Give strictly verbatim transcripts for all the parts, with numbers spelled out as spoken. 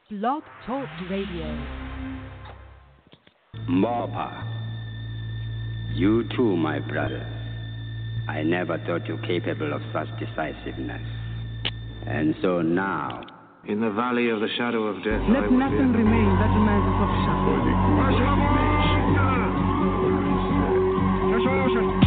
Blog Talk Radio. Morpa, you too, my brother. I never thought you capable of such decisiveness. And so now, in the valley of the shadow of death, let I will nothing fear. remain that remains of shadow.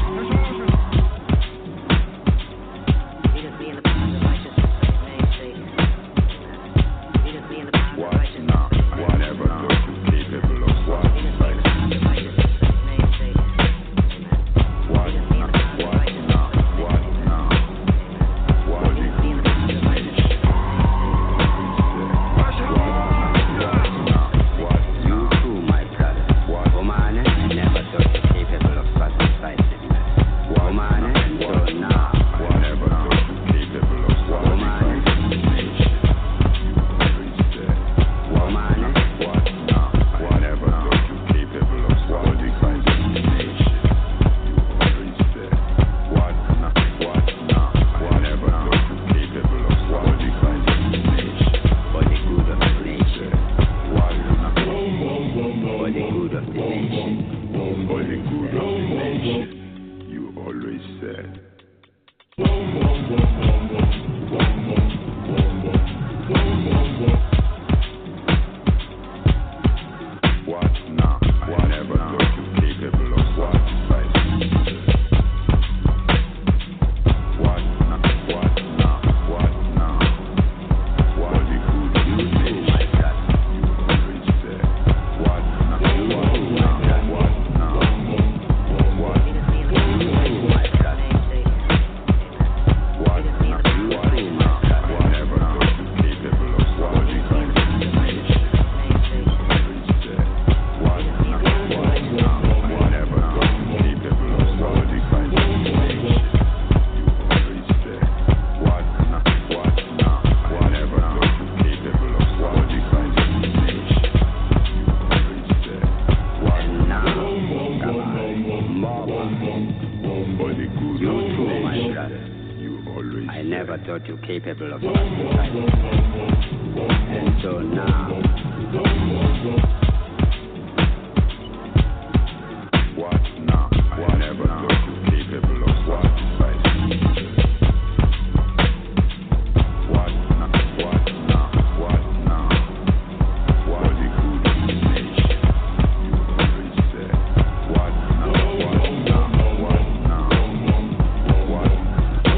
Capable of such decisiveness. And so now, what now? Whatever now, capable of what decisiveness. What now? What now? What now? What the good of the nation? You always said, what now? What now? What now? What now?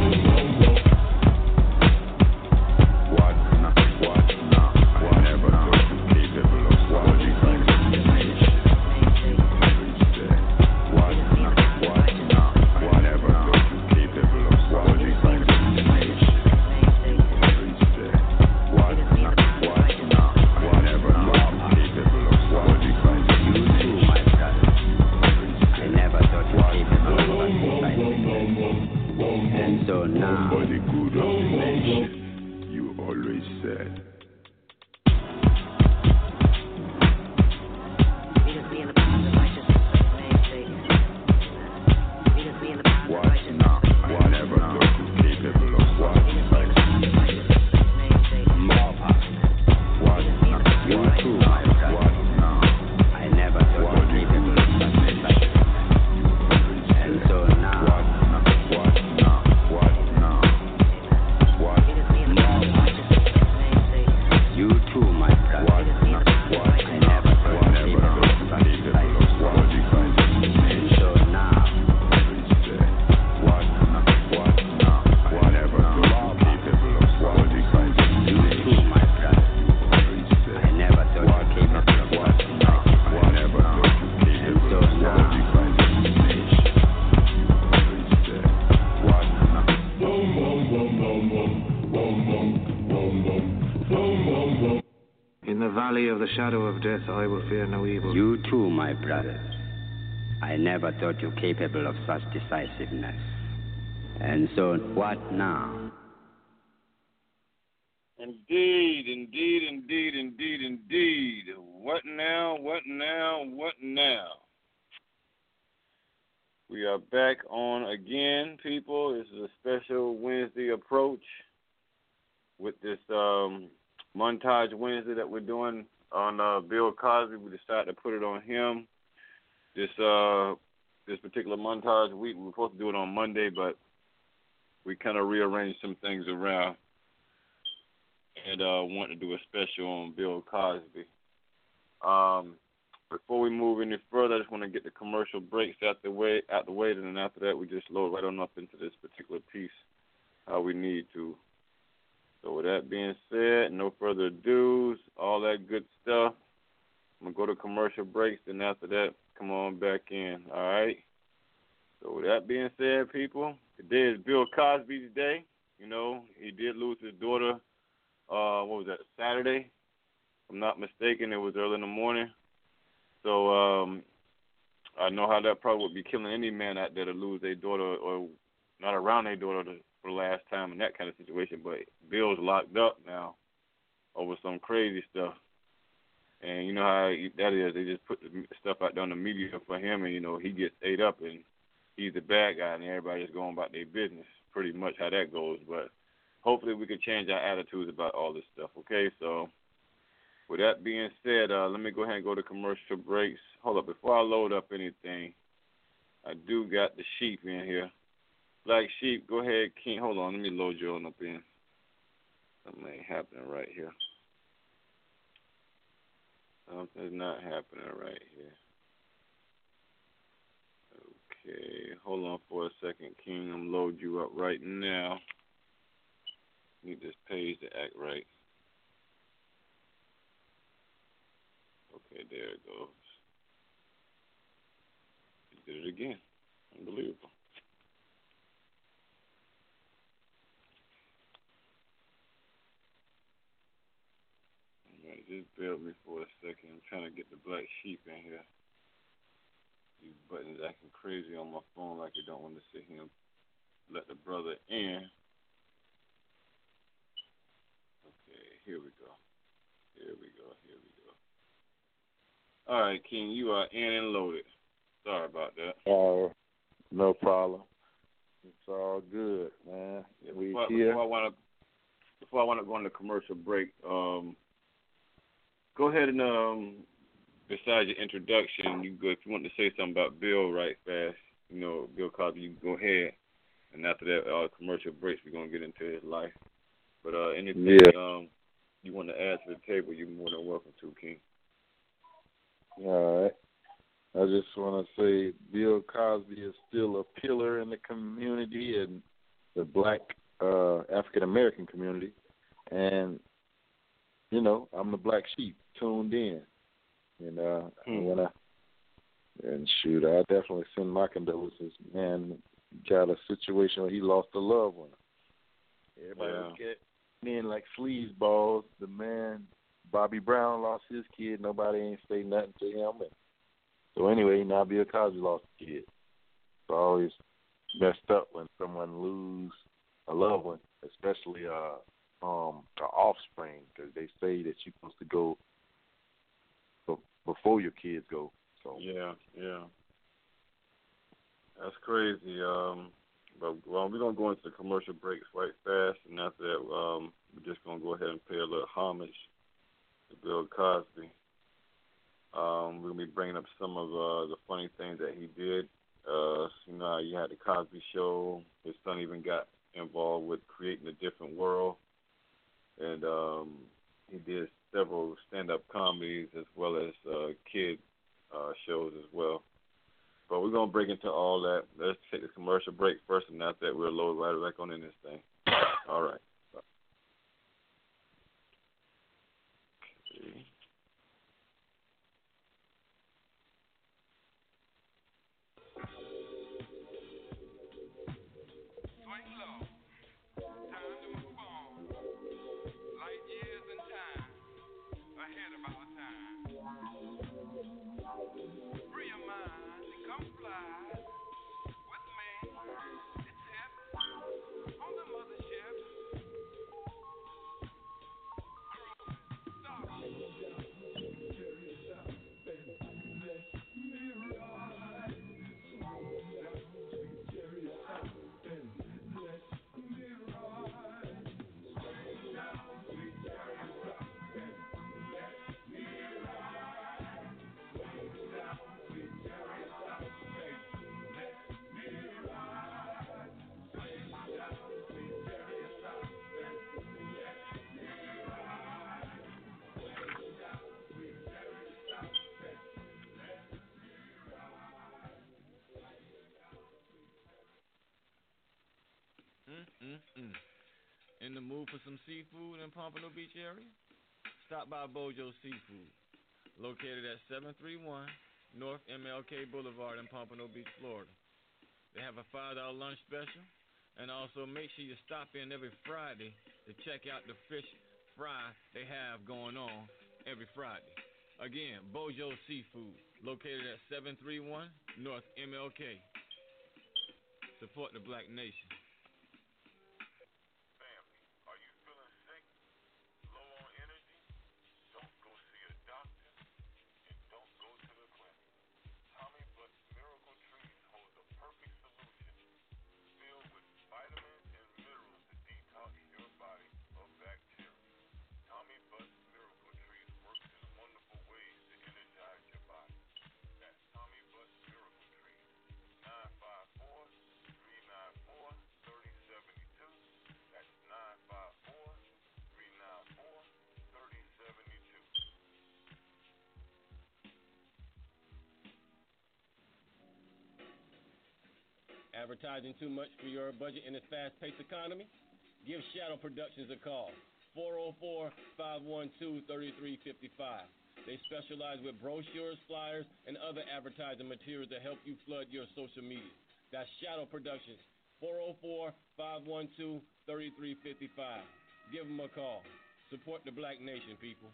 Shadow of death, I will fear no evil. You too, my brothers. I never thought you capable of such decisiveness. And so, what now? Indeed, indeed, indeed, indeed, indeed. What now? What now? What now? We are back on again, people. This is a special Wednesday approach with this um, Monday Montage Wednesday that we're doing on uh, Bill Cosby. We decided to put it on him. This uh this particular montage week, we were supposed to do it on Monday, but we kind of rearranged some things around and uh, wanted to do a special on Bill Cosby. Um, before we move any further, I just want to get the commercial breaks out the way, out the way, and then after that, we just load right on up into this particular piece how we need to. So with that being said, no further ado, all that good stuff. I'm going to go to commercial breaks, then after that, come on back in, all right? So with that being said, people, today is Bill Cosby's day. You know, he did lose his daughter, uh, what was that, Saturday? If I'm not mistaken, it was early in the morning. So um, I know how that probably would be killing any man out there to lose their daughter or not around their daughter to, for the last time in that kind of situation. But Bill's locked up now over some crazy stuff. And you know how that is. They just put the stuff out there on the media for him, and, you know, he gets ate up, and he's the bad guy, and everybody just going about their business. Pretty much how that goes. But hopefully we can change our attitudes about all this stuff, okay? So with that being said, uh, let me go ahead and go to commercial breaks. Hold up. Before I load up anything, I do got the sheep in here. Black Sheep, go ahead, King. Hold on. Let me load you on up in. Something ain't happening right here. Something's not happening right here. Okay, hold on for a second, King. I'm load you up right now. Need this page to act right. Okay, there it goes. He did it again. Unbelievable. All right, just bear with me for a second. I'm trying to get the Black Sheep in here. These buttons acting crazy on my phone like I don't want to sit here and let the brother in. Okay, here we go. Here we go. Here we go. All right, King, you are in and loaded. Sorry about that. Oh, no problem. It's all good, man. Yeah, we before, here. before I want to, before I want to go on the commercial break, um, go ahead and um, besides your introduction, you go if you want to say something about Bill right fast. You know, Bill Cosby, you can go ahead. And after that, uh, commercial breaks, we're gonna get into his life. But uh, anything Yeah. um, you want to add to the table, you're more than welcome to, King. All right. I just want to say Bill Cosby is still a pillar in the community and the black uh, African-American community. And, you know, I'm the black sheep tuned in. And uh, Hmm. I want to, and shoot, I definitely send my condolences. Man got a situation where he lost a loved one. Everybody Yeah. look at men like sleazeballs. The man, Bobby Brown, lost his kid. Nobody ain't say nothing to him. And so anyway, now Bill Cosby lost a kid. It's always messed up when someone lose a loved one, especially uh, um, the offspring, because they say that you're supposed to go before your kids go. So Yeah, yeah. That's crazy. Um, but well, we're gonna go into the commercial breaks right fast, and after that, um, we're just gonna go ahead and pay a little homage to Bill Cosby. Um, we're gonna be bringing up some of uh, the funny things that he did. Uh, you know, how you had the Cosby Show. His son even got involved with creating a different world, and um, he did several stand-up comedies as well as uh, kid uh, shows as well. But we're going to break into all that. Let's take the commercial break first, and after that, we'll load right back on in this thing. All right. Okay. Mm-mm. In the mood for some seafood in Pompano Beach area? Stop by Bojo Seafood, located at seven three one North M L K Boulevard in Pompano Beach, Florida. They have a five dollar lunch special, and also make sure you stop in every Friday to check out the fish fry they have going on every Friday. Again, Bojo Seafood, located at seven three one North M L K. Support the Black Nation. Family, are you feeling sick, low on energy? Don't go see a doctor and don't go to the clinic. Tommy Butt's Miracle Trees holds a perfect solution filled with vitamins and minerals to detox your body of bacteria. Tommy Butt's Miracle Trees works in wonderful ways to energize your body. That's Tommy Butt's Miracle Trees. nine five four, three nine four, three oh seven two. That's nine five four, three nine four, three oh seven two. Advertising too much for your budget in this fast-paced economy? Give Shadow Productions a call, four oh four, five one two, three three five five. They specialize with brochures, flyers, and other advertising materials to help you flood your social media. That's Shadow Productions, four oh four, five one two, three three five five. Give them a call. Support the Black Nation, people.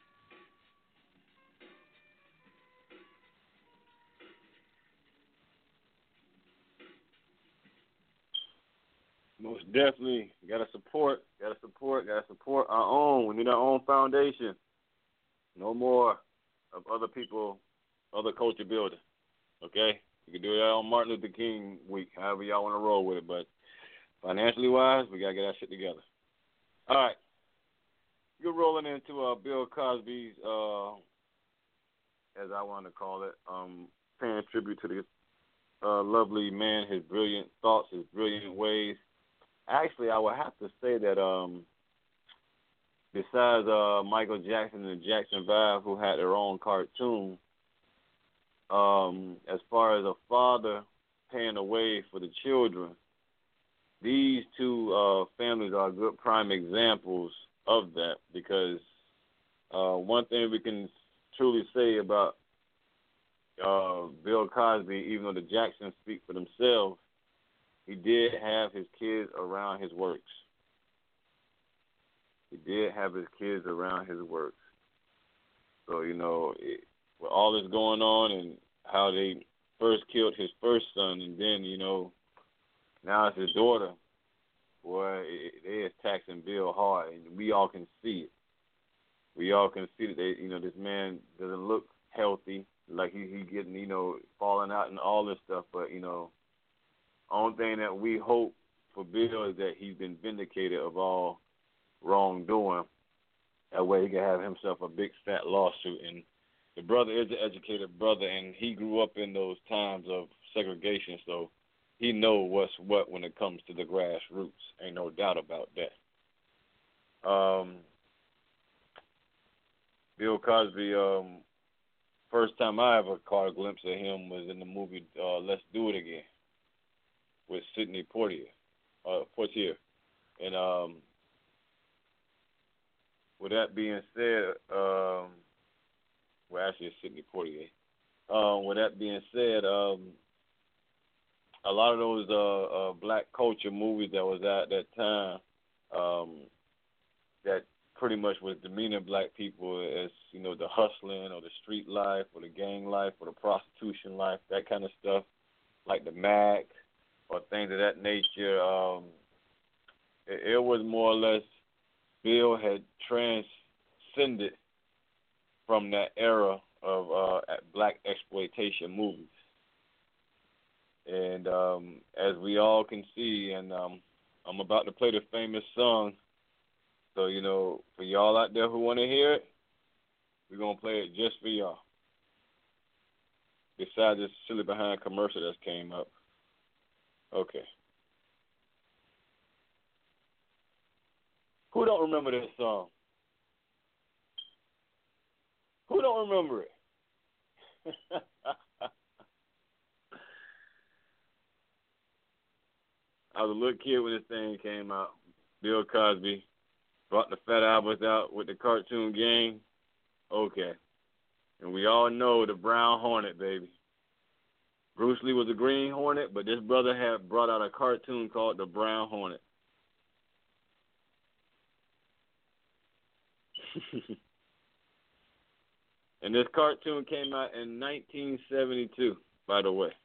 Most definitely, gotta support, gotta support, gotta support our own. We need our own foundation. No more of other people, other culture building. Okay, you can do that on Martin Luther King week, however y'all want to roll with it. But financially wise, we gotta get our shit together. All right, you're rolling into uh, Bill Cosby's, uh, as I want to call it, um, paying tribute to this uh, lovely man, his brilliant thoughts, his brilliant ways. Actually, I would have to say that um, besides uh, Michael Jackson and the Jackson five, who had their own cartoon, um, as far as a father paying the way for the children, these two uh, families are good prime examples of that, because uh, one thing we can truly say about uh, Bill Cosby, even though the Jacksons speak for themselves, he did have his kids around his works. He did have his kids around his works. So, you know, it, with all this going on and how they first killed his first son, and then, you know, now it's his daughter, boy, it, it is taxing Bill hard, and we all can see it. We all can see that, they, you know, this man doesn't look healthy, like he, he getting, you know, falling out and all this stuff, but, you know, only thing that we hope for Bill is that he's been vindicated of all wrongdoing. That way he can have himself a big fat lawsuit. And the brother is an educated brother, and he grew up in those times of segregation, so he knows what's what when it comes to the grassroots. Ain't no doubt about that. Um, Bill Cosby, um, first time I ever caught a glimpse of him was in the movie uh, Let's Do It Again with Sidney Poitier, uh, Poitier. And um, with that being said, um, well, actually it's Sidney Poitier. Um, with that being said, um, a lot of those uh, uh, black culture movies that was at that time um, that pretty much was demeaning black people as, you know, the hustling or the street life or the gang life or the prostitution life, that kind of stuff, like the Mac, or things of that nature. Um, it, it was more or less Bill had transcended from that era of uh, black exploitation movies. And um, as we all can see, and um, I'm about to play the famous song, so, you know, for y'all out there who want to hear it, we're going to play it just for y'all. Besides this silly behind commercial that came up. Okay. Who don't remember this song? Who don't remember it? I was a little kid when this thing came out. Bill Cosby brought the Fat Albert out with the cartoon gang. Okay. And we all know the Brown Hornet, baby. Bruce Lee was a Green Hornet, but this brother had brought out a cartoon called the Brown Hornet. And this cartoon came out in nineteen seventy-two, by the way.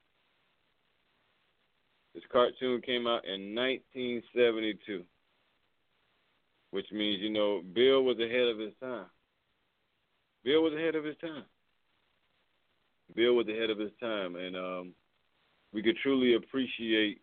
This cartoon came out in nineteen seventy-two, which means, you know, Bill was ahead of his time. Bill was ahead of his time. Bill was ahead of his time, and um, we could truly appreciate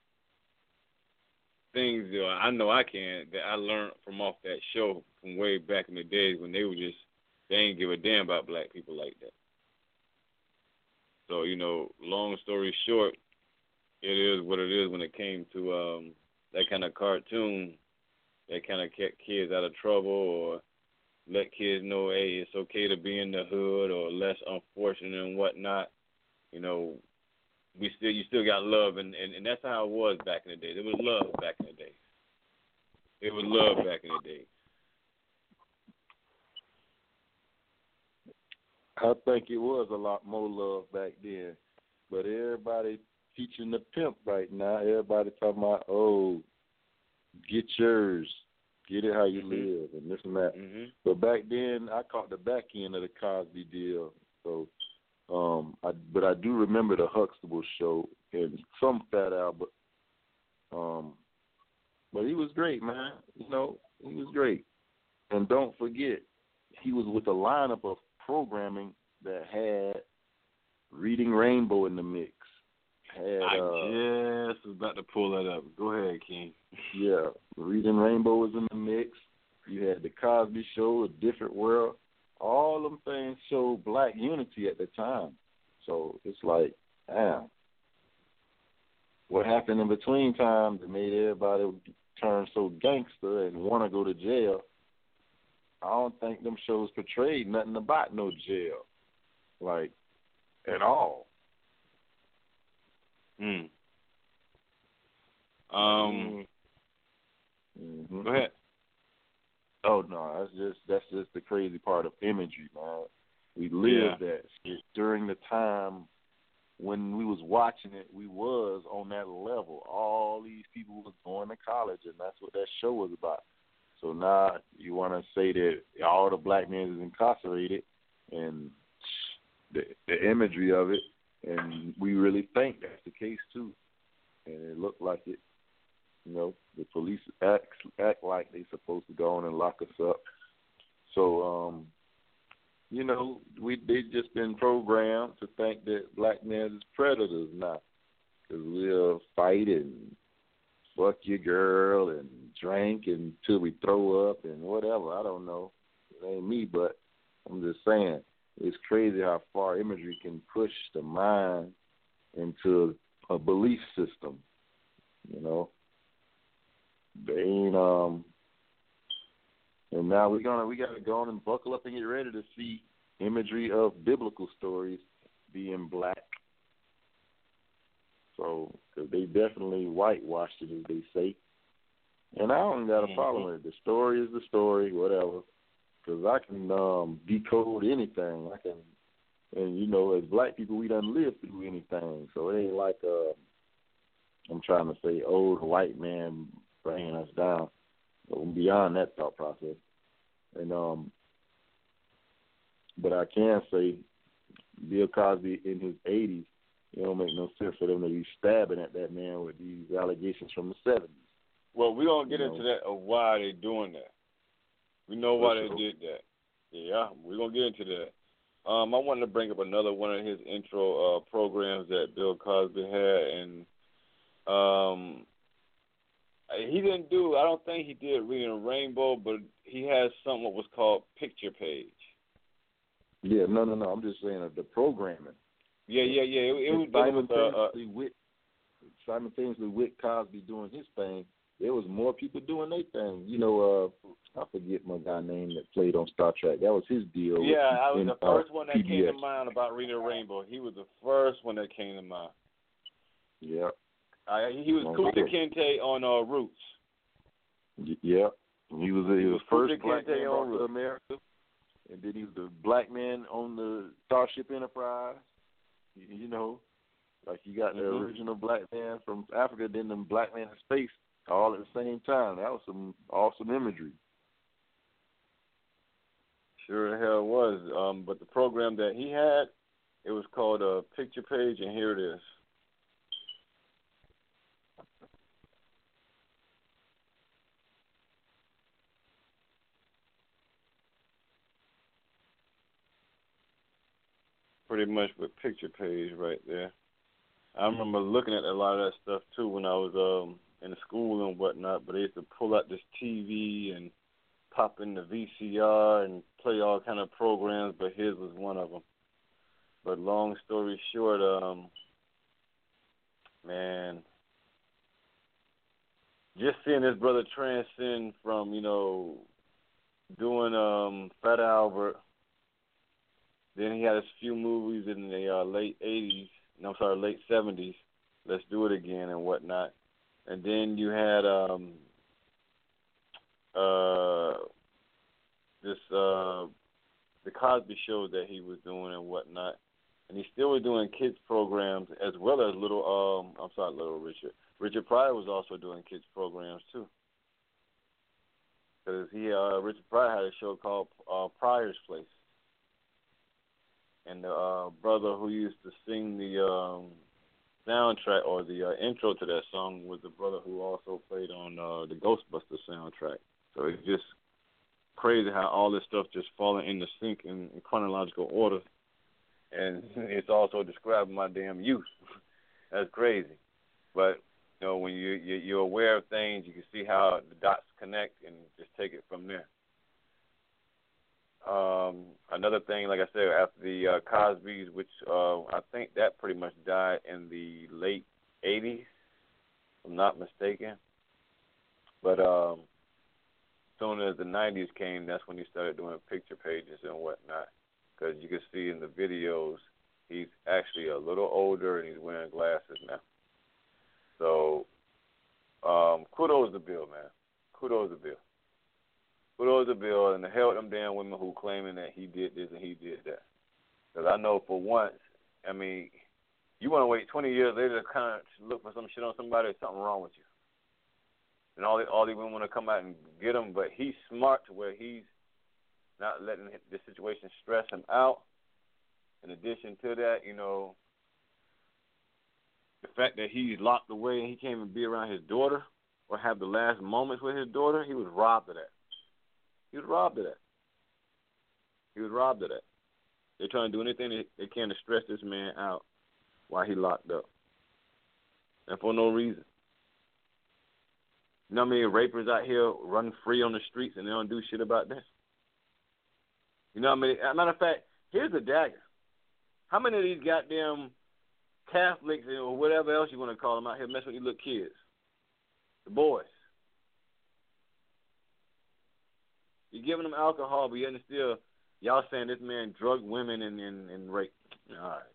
things, you know, I know I can, that I learned from off that show from way back in the days when they were just, they ain't give a damn about black people like that. So, you know, long story short, it is what it is when it came to um, that kind of cartoon that kind of kept kids out of trouble or let kids know, hey, it's okay to be in the hood or less unfortunate and whatnot. You know, we still you still got love, and, and, and that's how it was back in the day. There was love back in the day. It was love back in the day. I think it was a lot more love back then, but everybody teaching the pimp right now. Everybody talking about, oh, get yours. Get it how you mm-hmm. live, and this and that. Mm-hmm. But back then, I caught the back end of the Cosby deal. So, um, I, but I do remember the Huxtable show and some Fat Albert. Um, but he was great, man. You know, he was great. And don't forget, he was with a lineup of programming that had Reading Rainbow in the mix. Had, I uh, just was about to pull that up. Go ahead, King. Yeah, Reading Rainbow was in the mix. You had the Cosby Show, A Different World. All them things showed black unity at the time. So it's like, damn, what happened in between time that made everybody turn so gangster and want to go to jail? I don't think them shows portrayed nothing about no jail, like, at all. Hmm. Um. Mm-hmm. Go ahead. Oh no, that's just that's just the crazy part of imagery, man. We lived Yeah. that shit during the time when we was watching it. We was on that level. All these people was going to college, and that's what that show was about. So now you want to say that all the black men is incarcerated, and the the imagery of it, and we really think that's the case too, and it looked like it. You know, the police act act like they supposed to go on and lock us up. So, um, you know, we they just been programmed to think that black men is predators now, because we'll fight and fuck your girl and drink until we throw up and whatever. I don't know. It ain't me, but I'm just saying it's crazy how far imagery can push the mind into a belief system. You know. They ain't um, and now we're gonna we gotta go on and buckle up and get ready to see imagery of biblical stories being black. So, cause they definitely whitewashed it, as they say, and I don't got a problem with it. The story is the story, whatever. Cause I can um decode anything. I can, and you know, as black people, we done lived through anything. So it ain't like uh, I'm trying to say, oh, the white man bringing us down. But beyond that thought process. And um but I can say Bill Cosby in his eighties, it don't make no sense for them to be stabbing at that man with these allegations from the seventies. Well, we're going to get you into know. that of why they're doing that. We know why For they sure. did that. Yeah, we're going to get into that. Um, I wanted to bring up another one of his intro uh, programs that Bill Cosby had, and um, he didn't do, I don't think he did Reading Rainbow, but he has something that was called Picture Page. Yeah, no, no, no. I'm just saying uh, the programming. Yeah, yeah, yeah. It, it was dealing with, uh, uh, simultaneously with simultaneously with Cosby doing his thing. There was more people doing their thing. You know, uh, I forget my guy name that played on Star Trek. That was his deal. yeah, I was in, the first uh, one that P B S. came to mind about Reading Rainbow. He was the first one that came to mind. Yeah. Uh, he was Kunta Kinte on uh, Roots. Y- yeah, he was he was first Kunta black Kinte man on brought to Roots. America, and then he was the black man on the Starship Enterprise. You, you know, like you got the Mhm. original black man from Africa, then the black man in space, all at the same time. That was some awesome imagery. Sure the hell was. Um, but the program that he had, it was called a uh, Picture Page, and here it is. Pretty much with Picture Page right there. I remember looking at a lot of that stuff too when I was um, in school and whatnot. But they used to pull out this T V and pop in the V C R and play all kind of programs, but his was one of them. But long story short, um, man, just seeing this brother transcend from, you know, doing um, Fat Albert, then he had a few movies in the uh, late eighties, no, I'm sorry, late seventies, Let's Do It Again and whatnot. And then you had um, uh, this uh, the Cosby Show that he was doing and whatnot, and he still was doing kids programs as well as little. Um, I'm sorry, Little Richard. Richard Pryor was also doing kids programs too, because he uh, Richard Pryor had a show called uh, Pryor's Place, and the uh, brother who used to sing the um, soundtrack or the uh, intro to that song was the brother who also played on uh, the Ghostbusters soundtrack. So it's just crazy how all this stuff just falling into sync in, in chronological order, and it's also describing my damn youth. That's crazy, but you know when you, you you're aware of things, you can see how the dots connect and just take it from there. Um, another thing, like I said, after the uh, Cosby's, which uh, I think that pretty much died in the late eighties, if I'm not mistaken. But um, as soon as the nineties came, that's when he started doing picture pages and whatnot. Because you can see in the videos, he's actually a little older and he's wearing glasses now. So um, kudos to Bill, man. Kudos to Bill. Kudos to Bill, and the hell with them damn women who claiming that he did this and he did that. Because I know for once, I mean, you want to wait twenty years later to kind of look for some shit on somebody, there's something wrong with you. And all, the, all these women want to come out and get him, but he's smart to where he's not letting the situation stress him out. In addition to that, you know, the fact that he's locked away and he can't even be around his daughter or have the last moments with his daughter, he was robbed of that. He was robbed of that. He was robbed of that. They're trying to do anything they, they can to stress this man out while he locked up. And for no reason. You know how many rapers out here run free on the streets and they don't do shit about this? You know how many? As a matter of fact, here's the dagger. How many of these goddamn Catholics or whatever else you want to call them out here messing with you little kids? The boys. You're giving them alcohol, but yet still, y'all saying this man drugged women and, and, and raped. All right.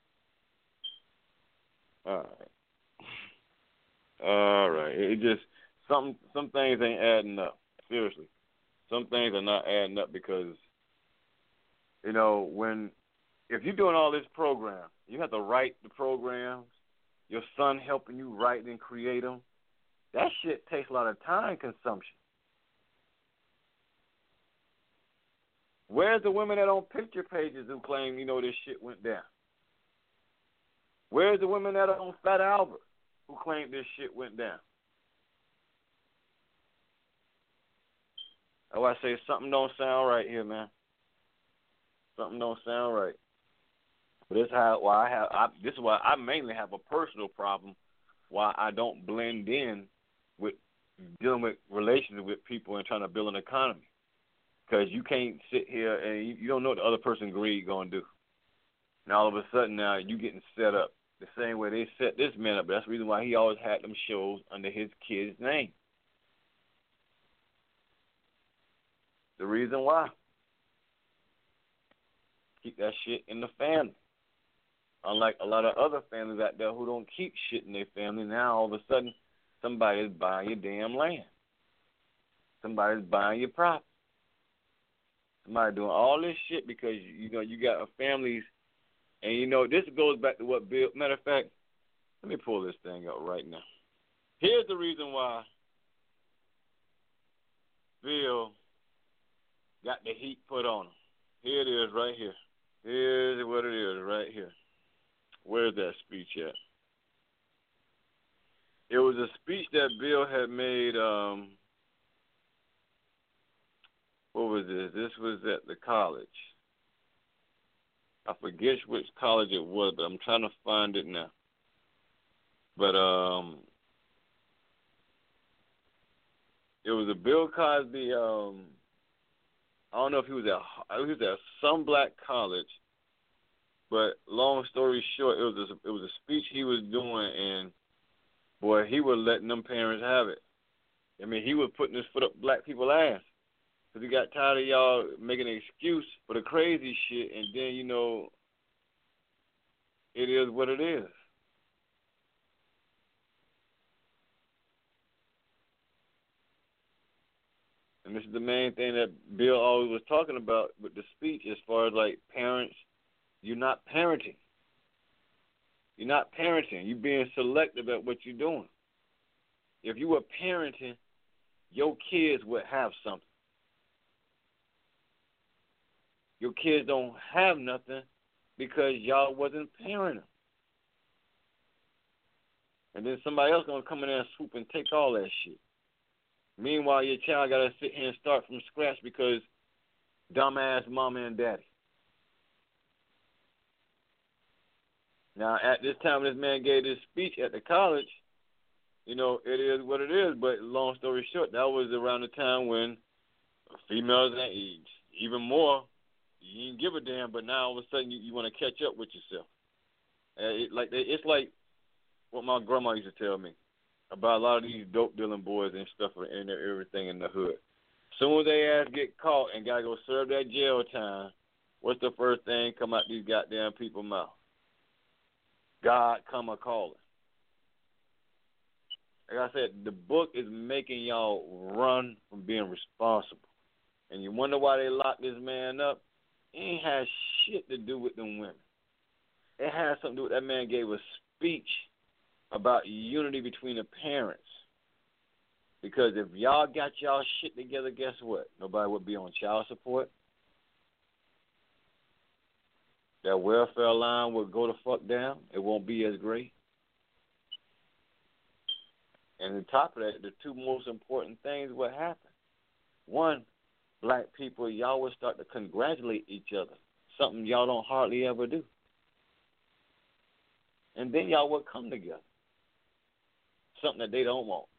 All right. All right. It just, some, some things ain't adding up. Seriously. Some things are not adding up because, you know, when, if you're doing all this program, you have to write the programs, your son helping you write and create them, that shit takes a lot of time consumption. Where's the women that on picture pages who claim, you know, this shit went down? Where's the women that are on Fat Albert who claim this shit went down? Oh, I say something don't sound right here, man. Something don't sound right. But this is how why I have. I, this is why I mainly have a personal problem. Why I don't blend in with dealing with relations with people and trying to build an economy. Because you can't sit here and you, you don't know what the other person greed going to do. And all of a sudden now you getting set up the same way they set this man up. That's the reason why he always had them shows under his kid's name. The reason why. Keep that shit in the family. Unlike a lot of other families out there who don't keep shit in their family, now all of a sudden somebody's buying your damn land. Somebody's buying your property. Somebody doing all this shit because, you know, you got families, and, you know, this goes back to what Bill, matter of fact, let me pull this thing up right now. Here's the reason why Bill got the heat put on him. Here it is right here. Here's what it is right here. Where's that speech at? It was a speech that Bill had made, um, what was this? This was at the college. I forget which college it was, but I'm trying to find it now. But um, it was a Bill Cosby, um, I don't know if he was at, he was at some black college, but long story short, it was a, it was a speech he was doing, and boy, he was letting them parents have it. I mean, he was putting his foot up black people's ass because he got tired of y'all making an excuse for the crazy shit, and then, you know, it is what it is. And this is the main thing that Bill always was talking about with the speech as far as, like, parents. You're not parenting. You're not parenting. You're being selective at what you're doing. If you were parenting, your kids would have something. Your kids don't have nothing because y'all wasn't parenting. And then somebody else going to come in there and swoop and take all that shit. Meanwhile, your child got to sit here and start from scratch because dumbass mama and daddy. Now, at this time, this man gave this speech at the college. You know, it is what it is. But long story short, that was around the time when females, even more, you didn't give a damn. But now all of a sudden, you, you want to catch up with yourself. Uh, it, like it's like what my grandma used to tell me about a lot of these dope dealing boys and stuff and everything in the hood. As soon as they ass get caught and gotta go serve that jail time, what's the first thing come out these goddamn people's mouth? God come a calling. Like I said, the book is making y'all run from being responsible. And you wonder why they locked this man up? It ain't had shit to do with them women. It had something to do with that man gave a speech about unity between the parents. Because if y'all got y'all shit together, guess what? Nobody would be on child support. That welfare line would go the fuck down. It won't be as great. And on top of that, the two most important things would happen. One, black people, y'all would start to congratulate each other, something y'all don't hardly ever do. And then y'all would come together, something that they don't want.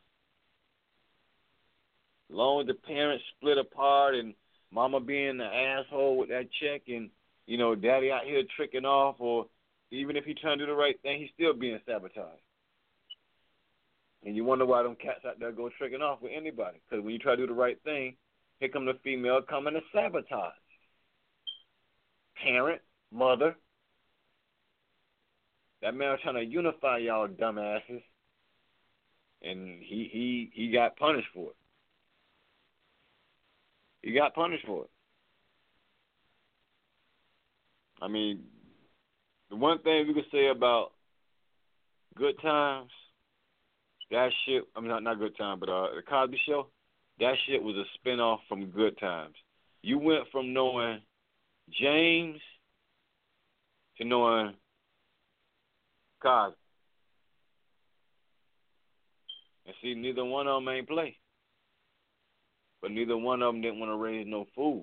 As long as the parents split apart and mama being the asshole with that check and, you know, daddy out here tricking off, or even if he trying to do the right thing, he's still being sabotaged. And you wonder why them cats out there go tricking off with anybody. Because when you try to do the right thing, here come the female coming to sabotage. Parent, mother. That man was trying to unify y'all dumbasses. And he, he, he got punished for it. He got punished for it. I mean, the one thing we could say about Good Times, that shit, I mean, not, not Good Times, but uh, the Cosby Show, that shit was a spinoff from Good Times. You went from knowing James to knowing Cosby. And see, neither one of them ain't play. But neither one of them didn't want to raise no fool.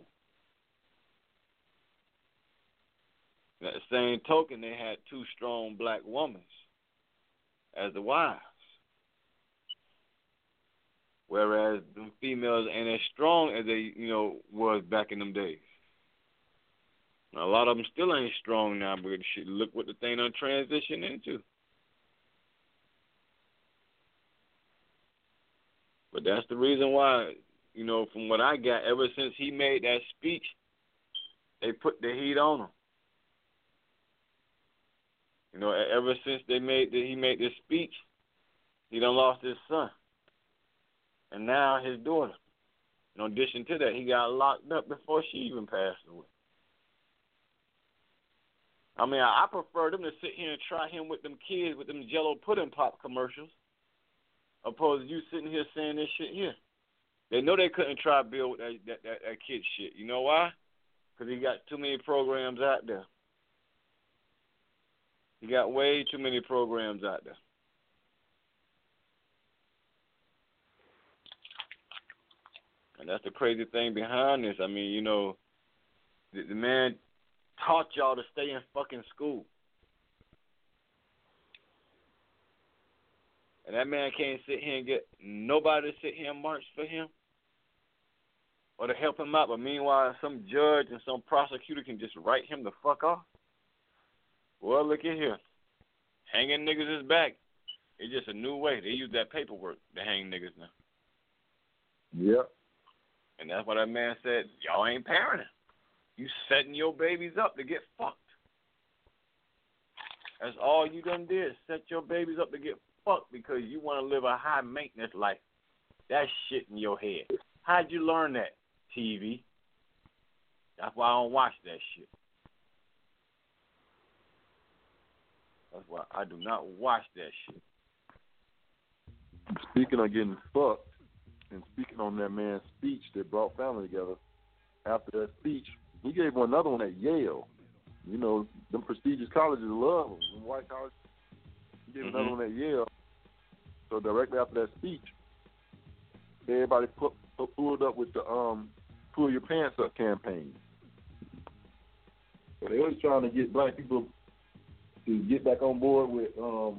At the same token, they had two strong black women as the wives. Whereas the females ain't as strong as they, you know, was back in them days. Now, a lot of them still ain't strong now, but shit, look what the thing done transitioned into. But that's the reason why, you know, from what I got, ever since he made that speech, they put the heat on him. You know, e- ever since they made the, he made this speech, he done lost his son, and now his daughter. In addition to that, he got locked up before she even passed away. I mean, I, I prefer them to sit here and try him with them kids with them Jello pudding pop commercials, opposed to you sitting here saying this shit here. They know they couldn't try Bill with that that, that, that kid shit. You know why? Because he got too many programs out there. He got way too many programs out there. And that's the crazy thing behind this. I mean, you know, the, the man taught y'all to stay in fucking school. And that man can't sit here and get nobody to sit here and march for him or to help him out. But meanwhile, some judge and some prosecutor can just write him the fuck off. Well, look at here. Hanging niggas is back. It's just a new way. They use that paperwork to hang niggas now. Yep. And that's what that man said. Y'all ain't parenting. You setting your babies up to get fucked. That's all you done did. Set your babies up to get fucked because you want to live a high maintenance life. That shit in your head. How'd you learn that? T V. That's why I don't watch that shit. That's why I do not watch that shit. Speaking of getting fucked, and speaking on that man's speech that brought family together, after that speech, he gave him another one at Yale. You know, them prestigious colleges love him. Them white colleges. He gave mm-hmm. another one at Yale. So directly after that speech, everybody put, put, pulled up with the um, Pull Your Pants Up campaign. So they was trying to get black people to get back on board with um,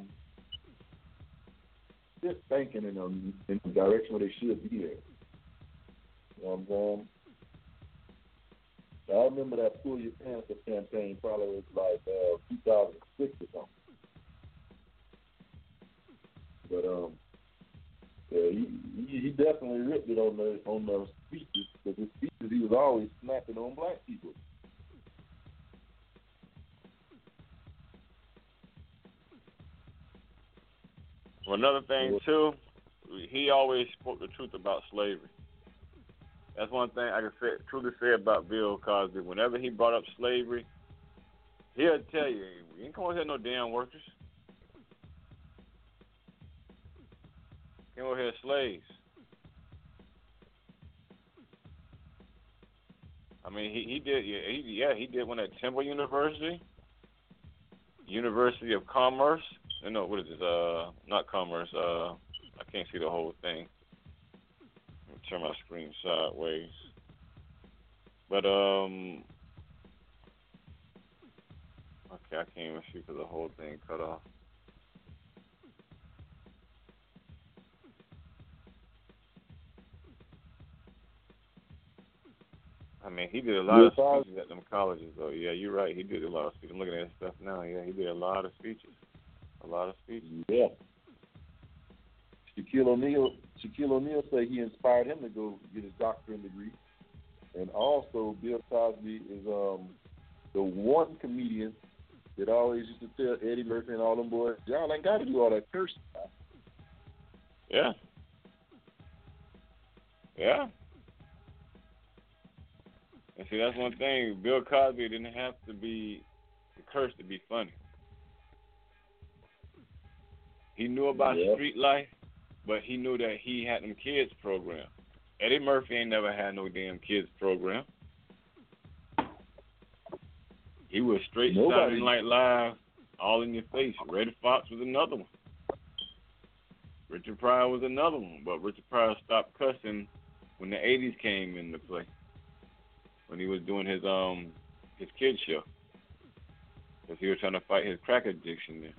just thinking in, um, in the direction where they should be there. You know what I'm saying? I remember that Pull Your Pants Up campaign probably was like uh, two thousand six or something. But um, yeah, he, he he definitely ripped it on the on the speeches, because his speeches he was always snapping on black people. Well, another thing too, he always spoke the truth about slavery. That's one thing I can say, truly say about Bill Cosby. Whenever he brought up slavery, he'll tell you, we ain't going to have no damn workers. Came over here slaves. I mean, he, he did, yeah he, yeah, he did one at Temple University, University of Commerce. No, what is this? Uh, not Commerce. Uh, I can't see the whole thing. Let me turn my screen sideways. But um, okay, I can't even see because the whole thing cut off. I mean, he did a lot yes, of speeches at them colleges, though. Yeah, you're right. He did a lot of speeches. I'm looking at his stuff now. Yeah, he did a lot of speeches. A lot of speeches. Yeah. Shaquille O'Neal, Shaquille O'Neal say he inspired him to go get his doctorate degree, and also Bill Cosby is um, the one comedian that always used to tell Eddie Murphy and all them boys, y'all ain't got to do all that cursing. Yeah. Yeah. And see, that's one thing. Bill Cosby didn't have to be cursed to be funny. He knew about yeah. street life, but he knew that he had them kids program. Eddie Murphy ain't never had no damn kids program. He was straight Saturday Night Live, all in your face. Red Fox was another one. Richard Pryor was another one, but Richard Pryor stopped cussing when the eighties came into play, when he was doing his um his kids show, because he was trying to fight his crack addiction there.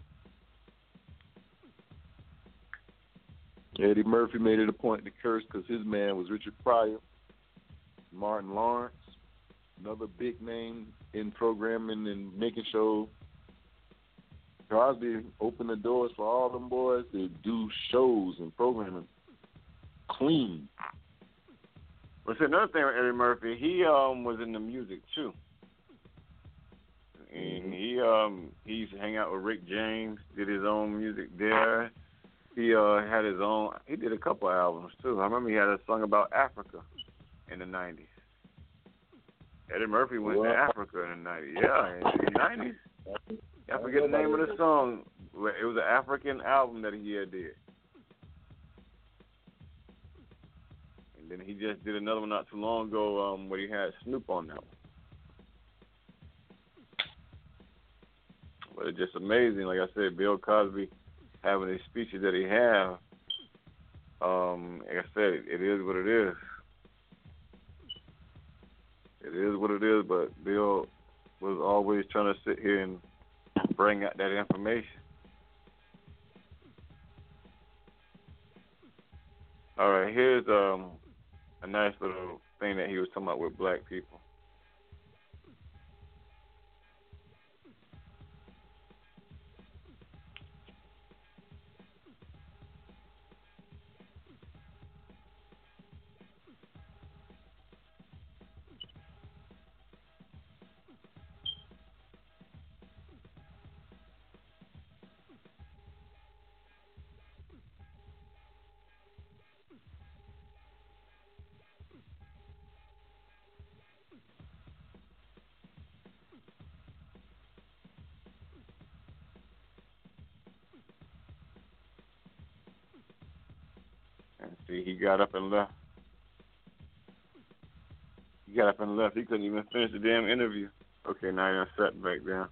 Eddie Murphy made it a point to curse because his man was Richard Pryor, Martin Lawrence, another big name in programming and making shows. Cosby opened the doors for all them boys to do shows and programming clean. Well, see, another thing with Eddie Murphy, he um was in the music too. and he um he used to hang out with Rick James. Did his own music there. He uh had his own. He did a couple albums too. I remember he had a song about Africa in the nineties. Eddie Murphy went What? to Africa in the nineties. Yeah, in the nineties. I forget the name of the song. It was an African album that he had did. And then he just did another one not too long ago um, where he had Snoop on that one. But it's just amazing. Like I said, Bill Cosby having these speeches that he have, um, like I said, it, it is what it is. It is what it is, but Bill was always trying to sit here and bring out that information. All right, here's um, a nice little thing that he was talking about with black people. And see, he got up and left. He got up and left. He couldn't even finish the damn interview. Okay, now you're sat back down.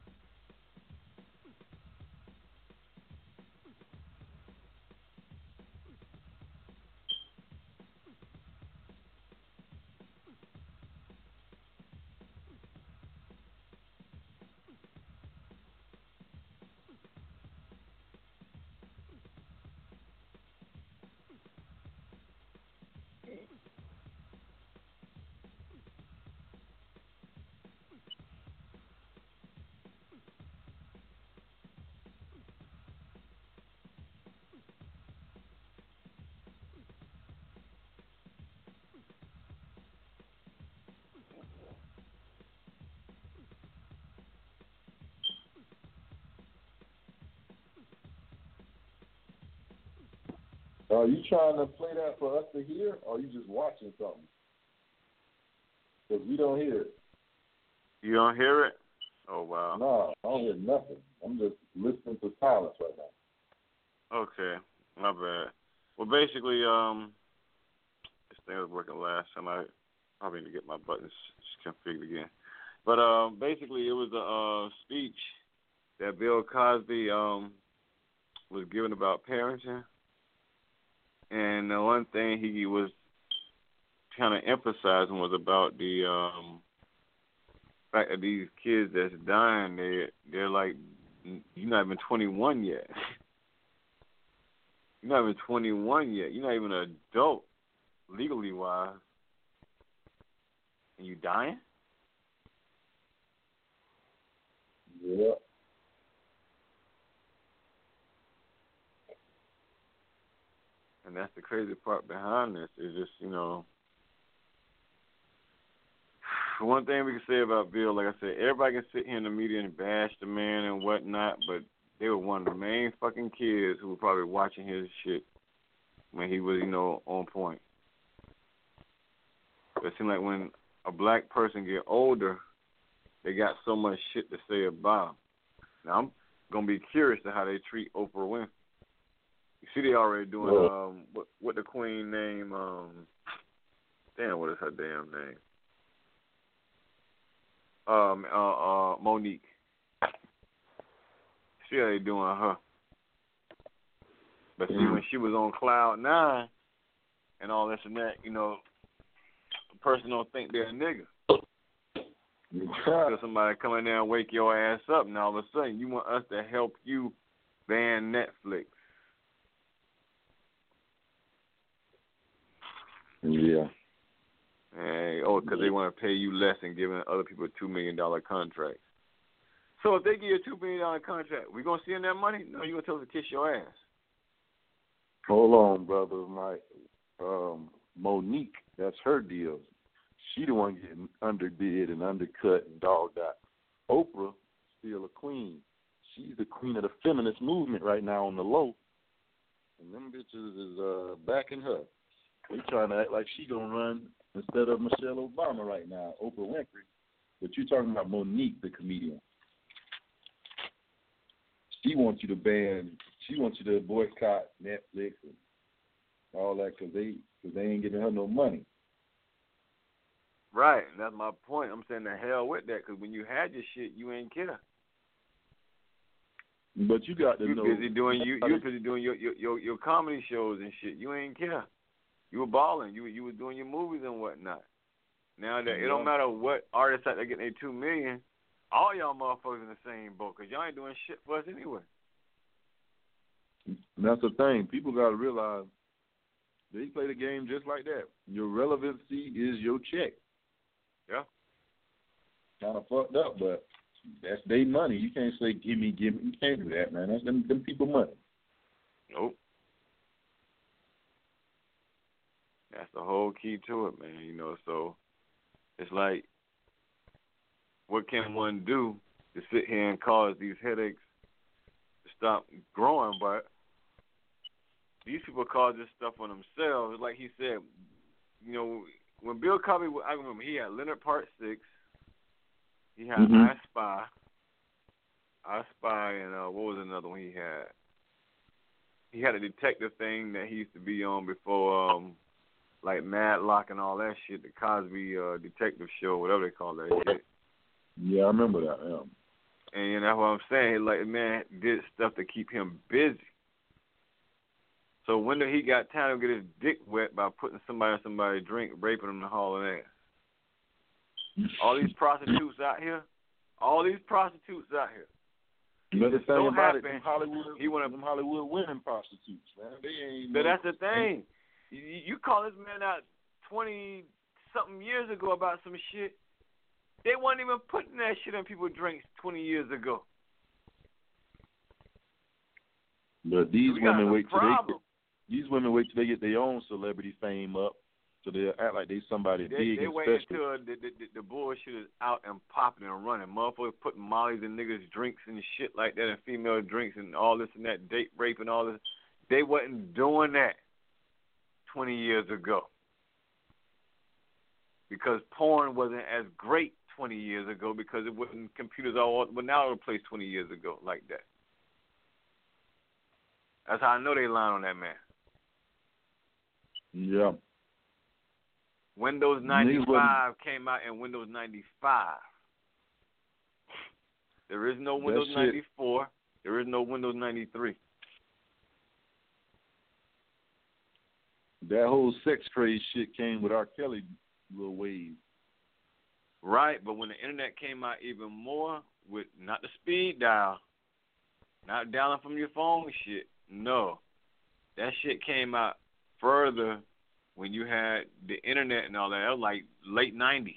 Are you trying to play that for us to hear, or are you just watching something? Because we don't hear it. You don't hear it? Oh, wow. No, I don't hear nothing. I'm just listening to silence right now. Okay, my bad. Well, basically, um, this thing was working last time. I probably need to get my buttons configured again. But um, basically, it was a uh, speech that Bill Cosby um, was giving about parenting. And the one thing he was kind of emphasizing was about the um, fact that these kids that's dying, they they're like, you're not even twenty-one yet. You're not even twenty-one yet. You're not even an adult, legally wise, and you dying? Yeah. And that's the crazy part behind this is just, you know, one thing we can say about Bill, like I said, everybody can sit here in the media and bash the man and whatnot, but they were one of the main fucking kids who were probably watching his shit when he was, you know, on point. It seemed like when a black person get older, they got so much shit to say about him. Now, I'm going to be curious to how they treat Oprah Winfrey. You see, they already doing Whoa. um what what the queen name um damn what is her damn name um uh uh Monique. See how they doing her. But see, when she was on Cloud Nine and all this and that, you know, a person don't think they're a nigga. Because somebody come in there and wake your ass up, and all of a sudden you want us to help you ban Netflix. Yeah. Hey, oh, because they want to pay you less and giving other people two million dollars contracts. So if they give you a two million dollars contract, we going to send that money? No, you going to tell us to kiss your ass. Hold on, brother. My um, Monique, that's her deal. She the one getting underbid and undercut and dogged out. Oprah still a queen. She's the queen of the feminist movement right now on the low. And them bitches is uh, backing her. They trying to act like she gonna run instead of Michelle Obama right now, Oprah Winfrey. But you talking about Monique, the comedian. She wants you to ban. She wants you to boycott Netflix and all that because they cause they ain't giving her no money. Right, and that's my point. I'm saying the hell with that because when you had your shit, you ain't care. But you got to you know. busy doing you you busy doing your, your your your comedy shows and shit. You ain't care. You were balling. You you were doing your movies and whatnot. Now that yeah. it don't matter what artists out there getting their two million, all y'all motherfuckers in the same boat because y'all ain't doing shit for us anyway. And that's the thing. People got to realize they play the game just like that. Your relevancy is your check. Yeah. Kind of fucked up, but that's their money. You can't say, give me, give me. You can't do that, man. That's them, them people money. Nope. That's the whole key to it, man. You know, so it's like, what can one do to sit here and cause these headaches to stop growing? But these people cause this stuff on themselves. Like he said, you know, when Bill Cosby, I remember he had Leonard Part Six. He had mm-hmm. I Spy. I Spy, and uh, what was another one he had? He had a detective thing that he used to be on before, um, like Matlock and all that shit, the Cosby uh, detective show, whatever they call that shit. Yeah, I remember that, yeah. And you know, that's what I'm saying. Like, man did stuff to keep him busy. So when did he got time to get his dick wet by putting somebody in somebody's drink, raping them, and hauling ass? All these prostitutes out here, all these prostitutes out here. But the thing so about happen, it, them Hollywood, he wanna, them Hollywood women prostitutes, man. They ain't. But no, that's the thing. You, you call this man out twenty something years ago about some shit. They weren't even putting that shit in people's drinks twenty years ago. But these we women wait till problem. they get, these women wait till they get their own celebrity fame up, so they act like they somebody they, big they and wait special. until the, the, the, the bullshit is out and popping and running. Motherfuckers putting mollies in niggas' drinks and shit like that, and female drinks and all this and that, date rape and all this. They wasn't doing that twenty years ago because porn wasn't as great twenty years ago because it wasn't computers all but now it place twenty years ago like that. That's how I know they lying on that man. Yeah. Windows ninety-five came out in Windows ninety-five. There is no Windows ninety-four. There is no Windows ninety-three. That whole sex craze shit came with R. Kelly little wave. Right, but when the internet came out even more with not the speed dial, not dialing from your phone shit, no. That shit came out further when you had the internet and all that. That was like late nineties.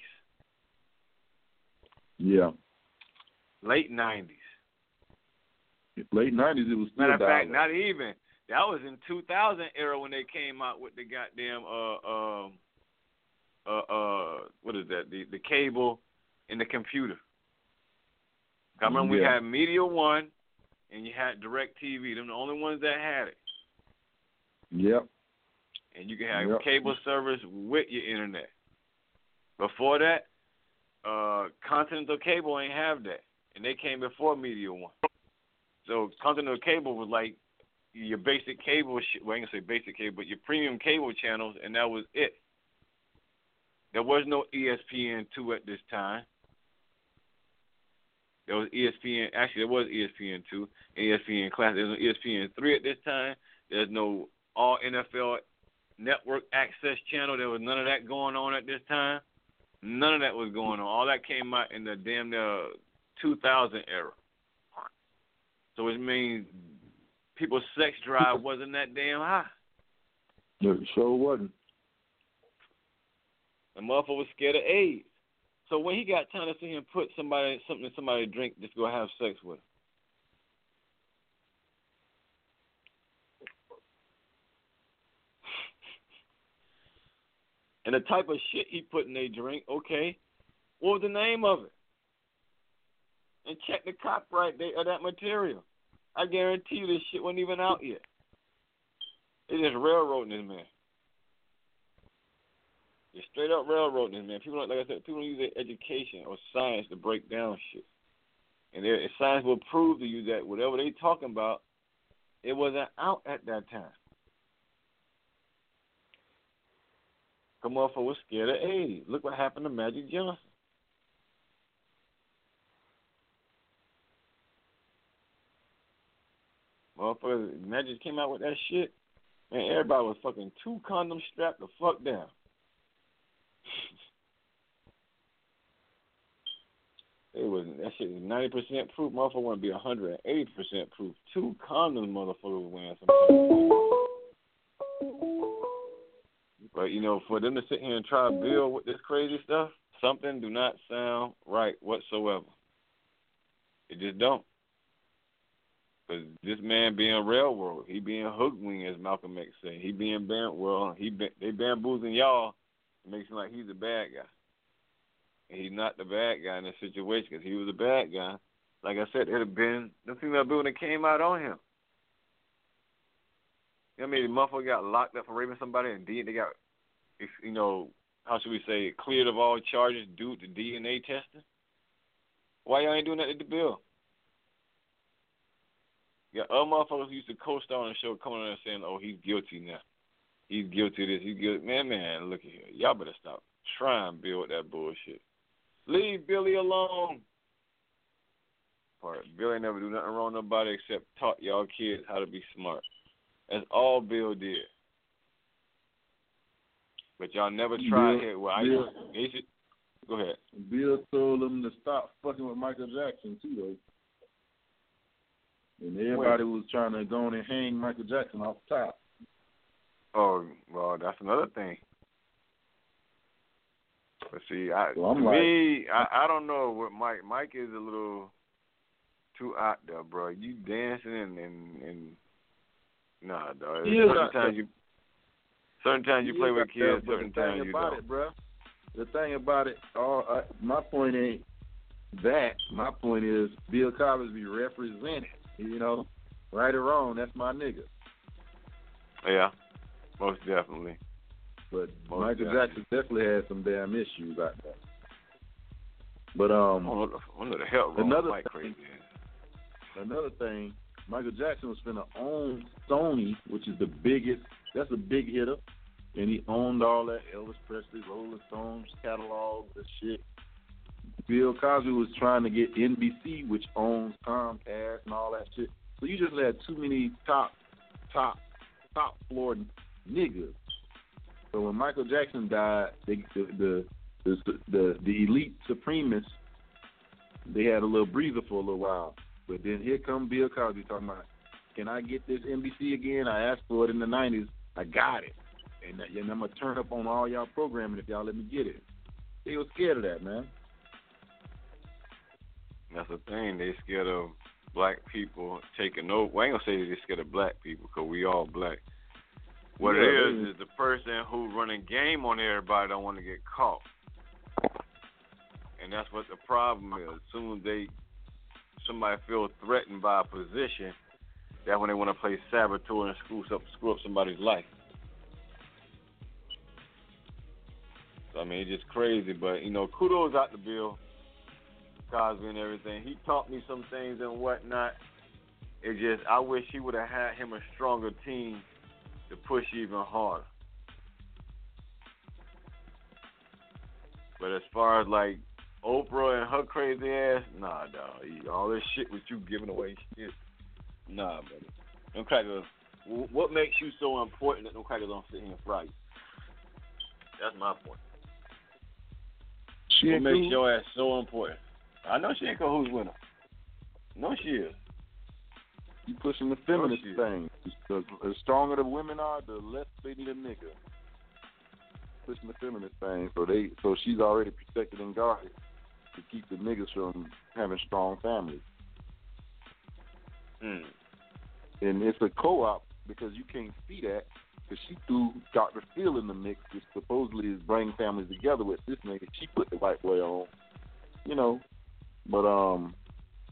Yeah. Late nineties. Late nineties, it was still Matter of fact, dial-up. not even. That was in two thousand era when they came out with the goddamn uh um uh uh what is that? The the cable and the computer. I remember yeah. we had Media One and you had DirecTV. Them the only ones that had it. Yep. And you can have yep. cable service with your internet. Before that, uh, Continental Cable ain't have that, and they came before Media One. So Continental Cable was like your basic cable, sh- well, I ain't gonna say basic cable, but your premium cable channels, and that was it. There was no E S P N two at this time. There was E S P N, actually there was E S P N two, and E S P N Classic. There's no E S P N three at this time. There's no All N F L Network Access channel. There was none of that going on at this time. None of that was going on. All that came out in the damn near two thousand era. So it means people's sex drive wasn't that damn high. It sure wasn't. The motherfucker was scared of AIDS. So when he got time to see him put somebody something in somebody drink, just go have sex with him. And the type of shit he put in their drink, okay, what was the name of it? and check the copyright date of that material. I guarantee you this shit wasn't even out yet. They just railroading this man. They straight up railroading this man. People, like I said, people don't use their education or science to break down shit. And there, science will prove to you that whatever they talking about, it wasn't out at that time. Come on, for was scared of AIDS. Look what happened to Magic Johnson. Motherfuckers, Magic came out with that shit, and everybody was fucking two condoms strapped the fuck down. It was that shit was ninety percent proof. Motherfucker want to be one hundred and eighty percent proof. Two condoms, motherfuckers was wearing something. But you know, for them to sit here and try to build with this crazy stuff, something do not sound right whatsoever. It just don't. Because this man being railroad, he being hoodwinked, as Malcolm X said. He being bam- well, he be- they bamboozling y'all to make it seem like he's the bad guy. And he's not the bad guy in this situation because he was the bad guy. Like I said, it'd have been the female building that came out on him. You know what I mean? The motherfucker got locked up for raping somebody and D- they got, you know, how should we say, cleared of all charges due to D N A testing. Why y'all ain't doing that to the bill? Yeah, other motherfuckers who used to co-star on the show coming on and saying, oh, he's guilty now. He's guilty of this. He's guilty. Man, man, look at here. Y'all better stop trying to build that bullshit. Leave Billy alone. Part. Billy never do nothing wrong to nobody except taught y'all kids how to be smart. That's all Bill did. But y'all never tried it. Well, I Bill, should, go ahead. Bill told them to stop fucking with Michael Jackson, too, though. And everybody was trying to go on and hang Michael Jackson off the top. Oh, well, that's another thing. But see, I, so to like, me, I, I don't know what Mike. Mike is a little too out there, bro. You dancing and and, and nah, dog. Certain times you, certain times you play with kids. There, certain the times thing you about don't. It, bro, the thing about it, all I, my point ain't that. My point is Bill Cosby represented. You know, right or wrong, that's my nigga. Yeah, most definitely. But most Michael definitely. Jackson definitely had some damn issues out there. But um, I wonder the hell wrong another Mike thing, crazy is. Another thing, Michael Jackson was finna own Sony, which is the biggest. That's a big hitter, and he owned all that Elvis Presley, Rolling Stones catalog, the shit. Bill Cosby was trying to get N B C, which owns Comcast and all that shit. So you just had too many top, top, top floor niggas. So when Michael Jackson died, they, the, the the the the elite supremacists, they had a little breather for a little while. But then here come Bill Cosby talking about, can I get this N B C again? I asked for it in the nineties. I got it, and, and I'm gonna turn up on all y'all programming if y'all let me get it. They were scared of that, man. That's the thing. They scared of black people taking over. Well, I ain't gonna say they're scared of black people because we all black. What yeah, it is they, is the person who running game on everybody don't want to get caught, and that's what the problem is. As soon as they somebody feel threatened by a position, that's when they want to play saboteur and screw up screw up somebody's life. So, I mean, it's just crazy. But you know, kudos out to Bill Cosby and everything. He taught me some things and whatnot. It just, I wish he would have had him a stronger team to push even harder. But as far as like Oprah and her crazy ass, nah, dog. All this shit with you giving away shit, nah, brother. Them crackers. What makes you so important that them crackers don't sit here and fry you? That's my point. She what makes cool. your ass so important? I know she ain't cool. Who's winner? No, she is. You pushing the feminist oh, thing. The, the stronger the women are, the less they need a nigga. Pushing the feminist thing, so they, so she's already protected and guarded to keep the niggas from having strong families. Mm. And it's a co-op because you can't see that because she threw Doctor Phil in the mix, which supposedly is bringing families together with this nigga. She put the white boy on, you know. But um,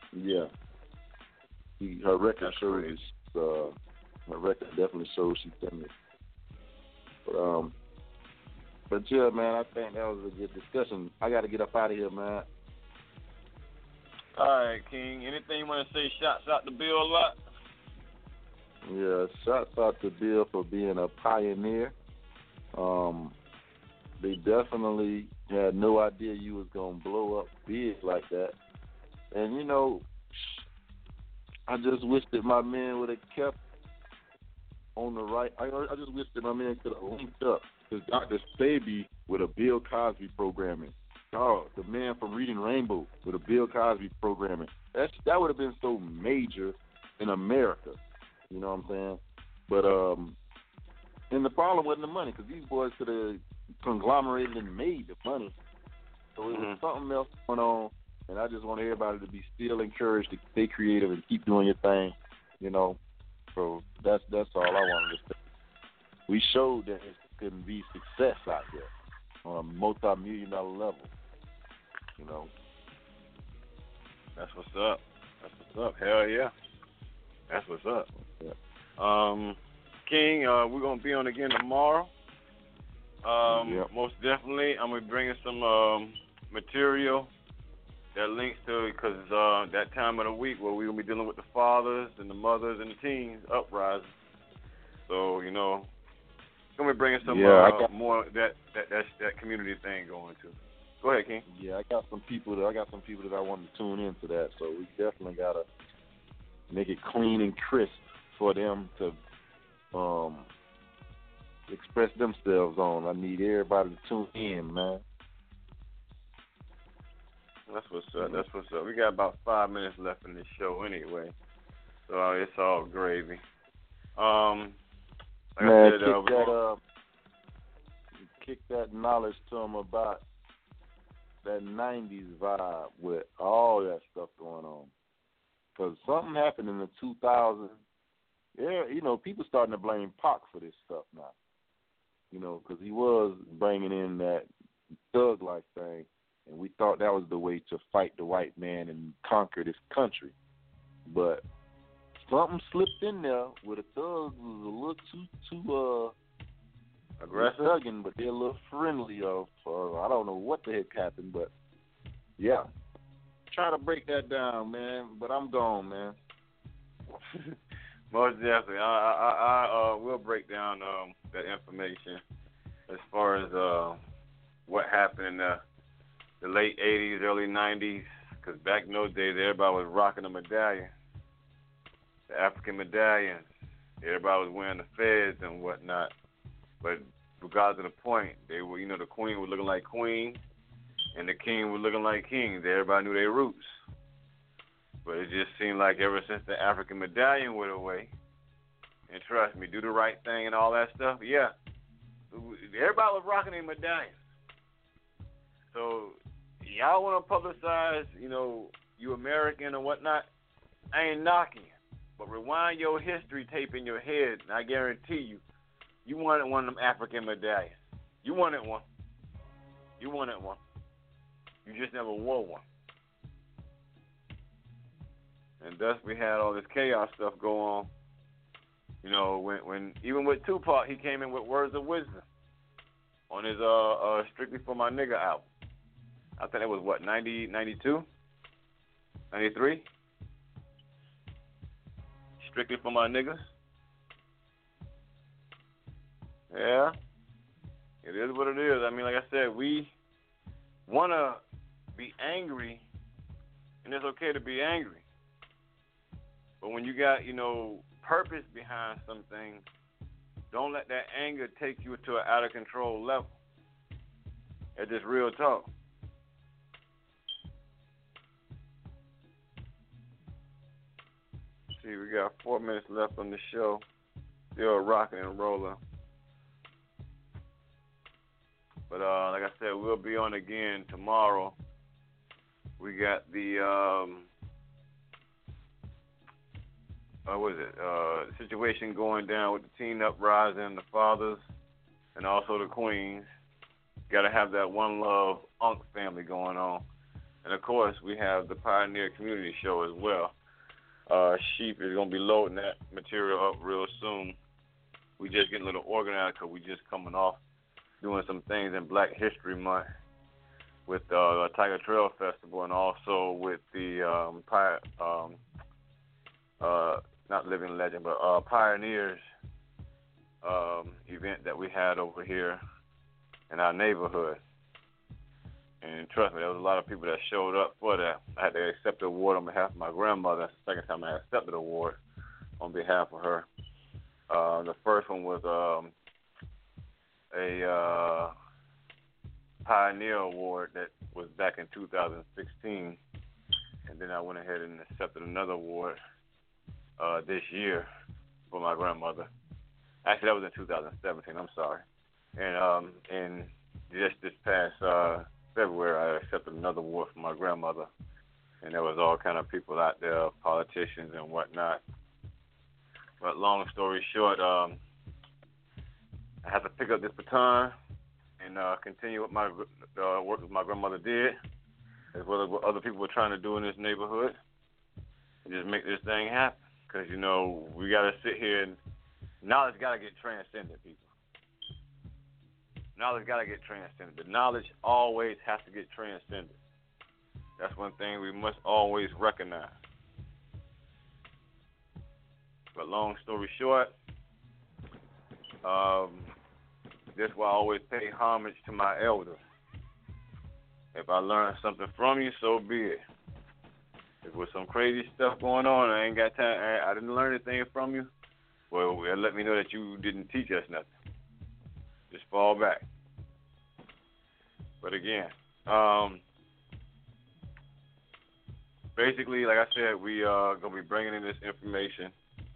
Yeah. He, her record That's shows crazy. uh, her record definitely shows she's feminine. But um, but yeah, man, I think that was a good discussion. I got to get up out of here, man. All right, King. Anything you want to say? Shots out to Bill a lot. Yeah, shouts out to Bill for being a pioneer. Um, they definitely had no idea you was gonna blow up big like that. And you know, I just wish that my man would have kept on the right. I, I just wish that my man could have linked up to Doctor Staby with a Bill Cosby programming. Oh, the man from Reading Rainbow with a Bill Cosby programming. That's that would have been so major in America. You know what I'm saying? But um, and the problem wasn't the money, because these boys could have conglomerated and made the money. So it was Mm-hmm. something else going on, and I just want everybody to be still encouraged to stay creative and keep doing your thing. You know, so that's that's all I wanted to say. We showed that it can be success out there on a multi-million dollar level. You know, That's what's up. That's what's up. Hell yeah. That's what's up. Yeah. Um, King, uh, we're gonna be on again tomorrow. Um, Yep. Most definitely, I'm gonna bring in some um, material that links to, because uh, that time of the week where we're gonna be dealing with the fathers and the mothers and the teens uprising. So you know, gonna be bringing some Yeah, I uh, got- more that that that that community thing going to. Go ahead, King. Yeah, I got some people that I got some people that I want to tune into that. So we definitely gotta make it clean and crisp for them to um, express themselves on. I need everybody to tune in, man. That's what's up. That's what's up. We got about five minutes left in this show anyway, so uh, it's all gravy. Um, like man, I said, kick uh, we're that gonna- uh, kick that knowledge to them about that nineties vibe with all that stuff going on. Because something happened in the two thousands. Yeah, you know, people starting to blame Pac for this stuff now. You know, because he was bringing in that thug life thing, and we thought that was the way to fight the white man and conquer this country. But something slipped in there where the thugs was a little too too uh aggressive. thugging, but they're a little friendly. Of uh, I don't know what the heck happened, but yeah, try to break that down, man. But I'm gone, man. Most definitely. I I, I uh, will break down um, that information as far as uh, what happened in the, the late eighties, early nineties. Because back in those days, everybody was rocking the medallion, the African medallions. Everybody was wearing the fez and whatnot. But regardless of the point, they were, you know, the queen was looking like queen, and the king was looking like kings. Everybody knew their roots. But it just seemed like ever since the African medallion went away, and trust me, do the right thing and all that stuff, yeah, everybody was rocking their medallions. So y'all want to publicize, you know, you American or whatnot, I ain't knocking you. But rewind your history tape in your head, and I guarantee you, you wanted one of them African medallions. You wanted one. You wanted one. You just never wore one. And thus we had all this chaos stuff go on. You know, when when even with Tupac, he came in with Words of Wisdom on his uh, uh Strictly for My Nigga album. I think it was what, ninety, ninety-two, ninety-three? Strictly for My Niggas. Yeah, it is what it is. I mean, like I said, we want to be angry, and it's okay to be angry. But when you got, you know, purpose behind some things, don't let that anger take you to an out of control level. It's just real talk. See, we got four minutes left on the show. Still rocking and rolling. But uh, like I said, we'll be on again tomorrow. We got the um, uh, what is it? Uh, situation going down with the teen uprising, the fathers, and also the queens. Got to have that one love Unk family going on. And, of course, we have the Pioneer Community Show as well. Uh, Sheep is going to be loading that material up real soon. We just getting a little organized because we just coming off doing some things in Black History Month with uh, the Tiger Trail Festival and also with the um, Pi- um, uh, not Living Legend, but uh, Pioneers um, event that we had over here in our neighborhood. And trust me, there was a lot of people that showed up for that. I had to accept the award on behalf of my grandmother. That's the second time I accepted the award on behalf of her. Uh, the first one was um, a uh, Pioneer Award that was back in two thousand sixteen. And then I went ahead and accepted another award uh, this year for my grandmother. Actually, that was in two thousand seventeen. I'm sorry. And um, and just this past uh, February, I accepted another award for my grandmother. And there was all kind of people out there, politicians and whatnot. But long story short, um, I had to pick up this baton and uh, continue with my uh, work that my grandmother did, as well as what other people were trying to do in this neighborhood, and just make this thing happen. Because, you know, we got to sit here and knowledge got to get transcended, people. Knowledge got to get transcended. The knowledge always has to get transcended. That's one thing we must always recognize. But long story short, um, that's why I always pay homage to my elders. If I learn something from you, so be it. If there's some crazy stuff going on, I ain't got time, I, I didn't learn anything from you, well, let me know that you didn't teach us nothing. Just fall back. But again, um, basically, like I said, we are going to be bringing in this information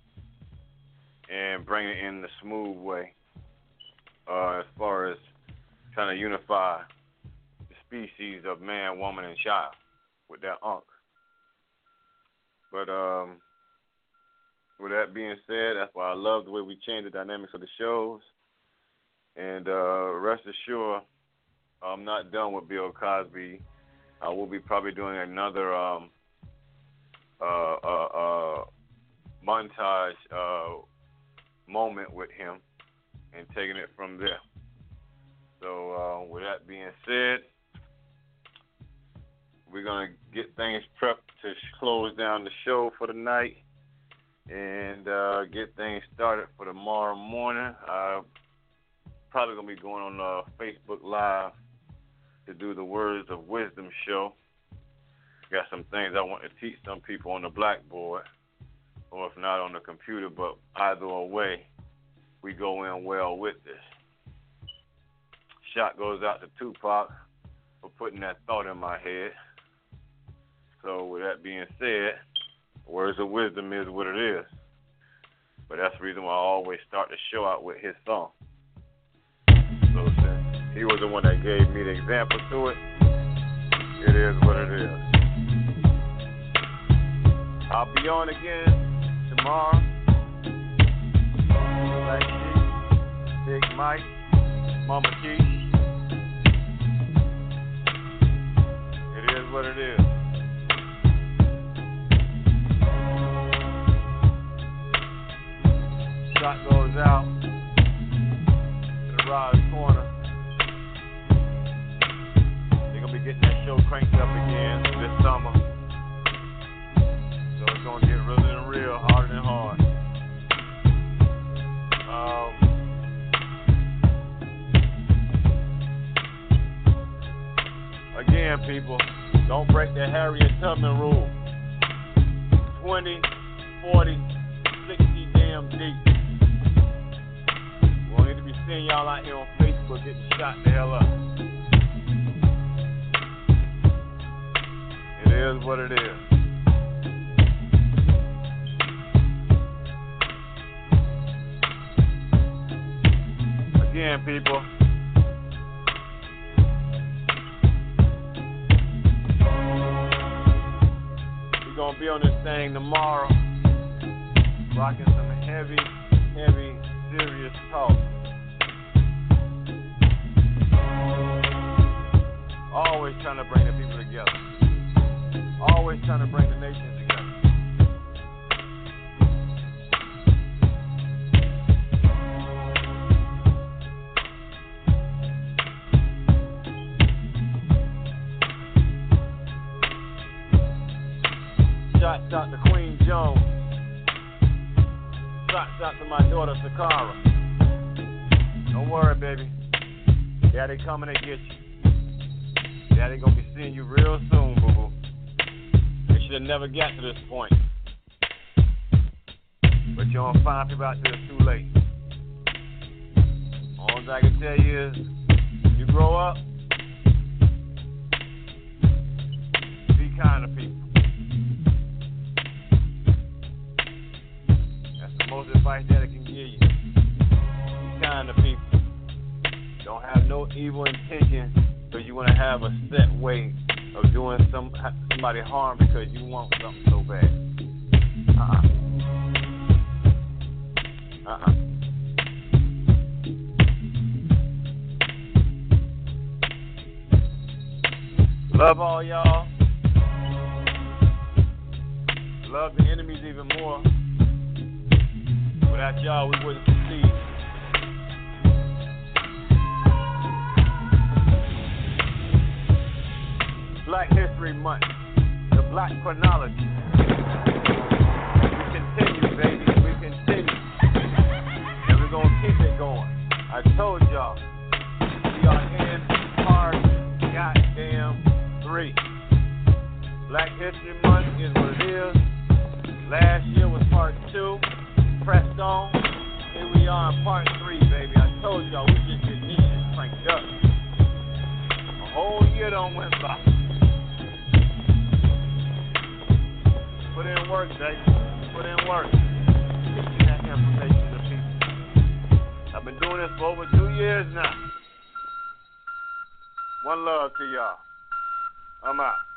and bringing it in the smooth way uh, as far as trying to unify the species of man, woman, and child with that unk. But um, with that being said, that's why I love the way we change the dynamics of the shows. And uh, rest assured, I'm not done with Bill Cosby. I will be probably doing another um, uh, uh, uh, montage uh, moment with him and taking it from there. So uh, with that being said, we're going to get things prepped to close down the show for the night and uh, get things started for tomorrow morning. I'm probably going to be going on uh, Facebook Live to do the Words of Wisdom show. Got some things I want to teach some people on the blackboard, or if not on the computer, but either way, we go in well with this. Shot goes out to Tupac for putting that thought in my head. So with that being said, Words of Wisdom is what it is. But that's the reason why I always start the show out with his song. So since he was the one that gave me the example to it, it is what it is. I'll be on again tomorrow. Black Sheep, Big Mike, Mama Key. It is what it is. Shot goes out to the Rise Corner. They're going to be getting that show cranked up again this summer. So it's going to get really and real, harder than hard. Um, again, people, don't break the Harriet Tubman rule. twenty, forty, sixty damn deep. We don't need to be seeing y'all out here on Facebook getting shot the hell up. It is what it is. Again, people, we're going to be on this thing tomorrow, rocking some heavy, heavy, serious talk. Always trying to bring the people together. Always trying to bring the nation together. Shouts out to Queen Jones. Shouts out to my daughter Sakara. Don't worry, baby. Daddy coming to get you. Daddy gonna be seeing you real soon, boo-boo. They should have never got to this point. But you don't find people out there, it's too late. All I can tell you is, you grow up, be kind to people. That's the most advice that I can give you. Be kind to people. Don't have no evil intention, because you want to have a set way of doing some somebody harm because you want something so bad. Uh-uh. Uh-uh. Love all y'all. Love the enemies even more. Without y'all, we wouldn't succeed. Black History Month, the Black Chronology. We continue, baby, we continue. And we're going to keep it going. I told y'all, we are in part goddamn three. Black History Month is what it is. Last year was part two, pressed on. Here we are in part three, baby. I told y'all, we just get these shit cranked up. A whole year done went by. Put in work, baby. Put in work. Get that information to people. I've been doing this for over two years now. One love to y'all. I'm out.